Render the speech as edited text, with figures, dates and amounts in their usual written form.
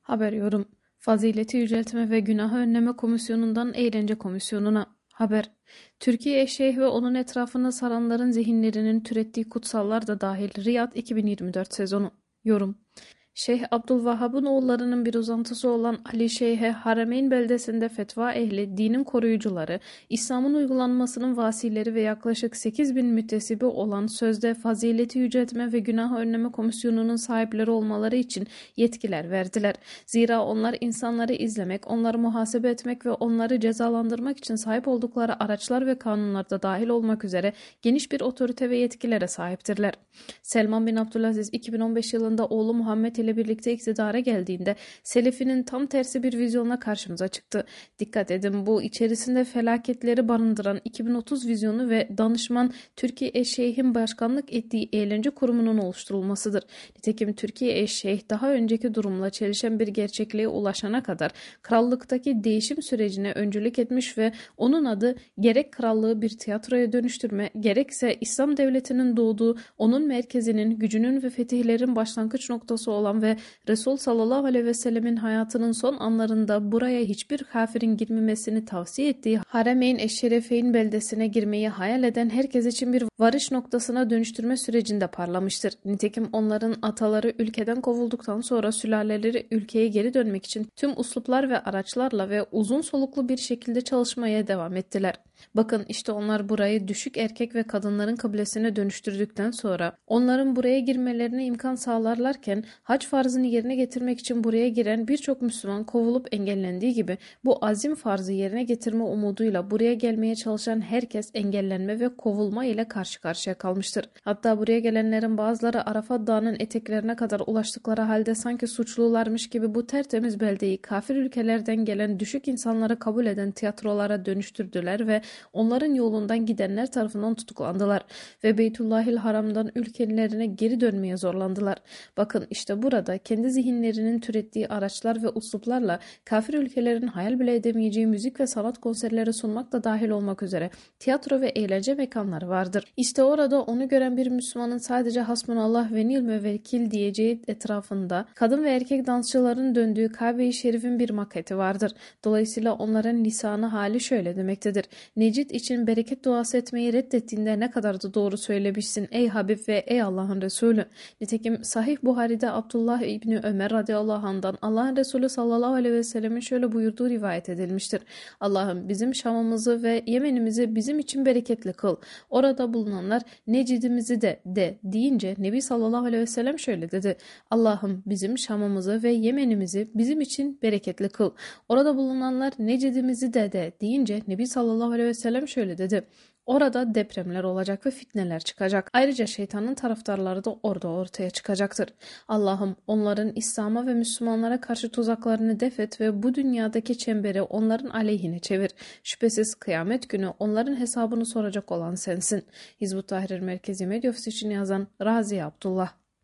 Haber yorum. Fazileti Yüceltme ve Günahı Önleme Komisyonu'ndan Eğlence Komisyonu'na. Haber. Türkiye Şeyh ve onun etrafını saranların zihinlerinin türettiği kutsallar da dahil Riyad 2024 sezonu. Yorum. Şeyh Abdülvahhab'ın oğullarının bir uzantısı olan Ali Şeyh'e Harameyn beldesinde fetva ehli, dinin koruyucuları, İslam'ın uygulanmasının vasileri ve yaklaşık 8.000 müttesibi olan sözde Fazileti Yüceltme ve Günah Önleme Komisyonu'nun sahipleri olmaları için yetkiler verdiler. Zira onlar insanları izlemek, onları muhasebe etmek ve onları cezalandırmak için sahip oldukları araçlar ve kanunlarda dahil olmak üzere geniş bir otorite ve yetkilere sahiptirler. Selman bin Abdülaziz 2015 yılında oğlu Muhammed ile birlikte iktidara geldiğinde Selefi'nin tam tersi bir vizyonla karşımıza çıktı. Dikkat edin, bu içerisinde felaketleri barındıran 2030 vizyonu ve danışman Türkiye Eşşeyh'in başkanlık ettiği eğlence kurumunun oluşturulmasıdır. Nitekim Türkiye Eşşeyh daha önceki durumla çelişen bir gerçekliğe ulaşana kadar krallıktaki değişim sürecine öncülük etmiş ve onun adı gerek krallığı bir tiyatroya dönüştürme, gerekse İslam devletinin doğduğu, onun merkezinin, gücünün ve fetihlerin başlangıç noktası olan ve Resul sallallahu aleyhi ve sellemin hayatının son anlarında buraya hiçbir kafirin girmemesini tavsiye ettiği Harameyn Eşşerefeyn beldesine girmeyi hayal eden herkes için bir varış noktasına dönüştürme sürecinde parlamıştır. Nitekim onların ataları ülkeden kovulduktan sonra sülaleleri ülkeye geri dönmek için tüm usluplar ve araçlarla ve uzun soluklu bir şekilde çalışmaya devam ettiler. Bakın işte onlar burayı düşük erkek ve kadınların kıblesine dönüştürdükten sonra onların buraya girmelerine imkan sağlarlarken hac farzını yerine getirmek için buraya giren birçok Müslüman kovulup engellendiği gibi bu azim farzı yerine getirme umuduyla buraya gelmeye çalışan herkes engellenme ve kovulma ile karşı karşıya kalmıştır. Hatta buraya gelenlerin bazıları Arafat Dağı'nın eteklerine kadar ulaştıkları halde sanki suçlularmış gibi bu tertemiz beldeyi kafir ülkelerden gelen düşük insanları kabul eden tiyatrolara dönüştürdüler ve onların yolundan gidenler tarafından tutuklandılar ve Beytullahil Haram'dan ülkelerine geri dönmeye zorlandılar. Bakın işte burada kendi zihinlerinin türettiği araçlar ve usluplarla kafir ülkelerin hayal bile edemeyeceği müzik ve sanat konserleri sunmak da dahil olmak üzere tiyatro ve eğlence mekanları vardır. İşte orada onu gören bir Müslümanın sadece hasbunallah ve ni'mel vekil diyeceği etrafında kadın ve erkek dansçıların döndüğü Kabe-i Şerif'in bir maketi vardır. Dolayısıyla onların lisanı hali şöyle demektedir: Necid için bereket duası etmeyi reddettiğinde ne kadar da doğru söylemişsin ey Habib ve ey Allah'ın Resulü. Nitekim Sahih Buhari'de Abdullah İbni Ömer radıyallahu anh'dan Allah'ın Resulü sallallahu aleyhi ve sellemin şöyle buyurduğu rivayet edilmiştir: Allah'ım bizim Şam'ımızı ve Yemen'imizi bizim için bereketli kıl. Orada bulunanlar Necidimizi de deyince Nebi sallallahu aleyhi ve sellem şöyle dedi: Allah'ım bizim Şam'ımızı ve Yemen'imizi bizim için bereketli kıl. Orada bulunanlar Necidimizi de deyince Nebi sallallahu aleyhi ve sellem şöyle dedi: Orada depremler olacak ve fitneler çıkacak. Ayrıca şeytanın taraftarları da orada ortaya çıkacaktır. Allah'ım onların İslam'a ve Müslümanlara karşı tuzaklarını defet ve bu dünyadaki çemberi onların aleyhine çevir. Şüphesiz kıyamet günü onların hesabını soracak olan sensin. Hizb-ut Tahrir Merkezi Medya Ofisi için yazan Raziye Abdullah.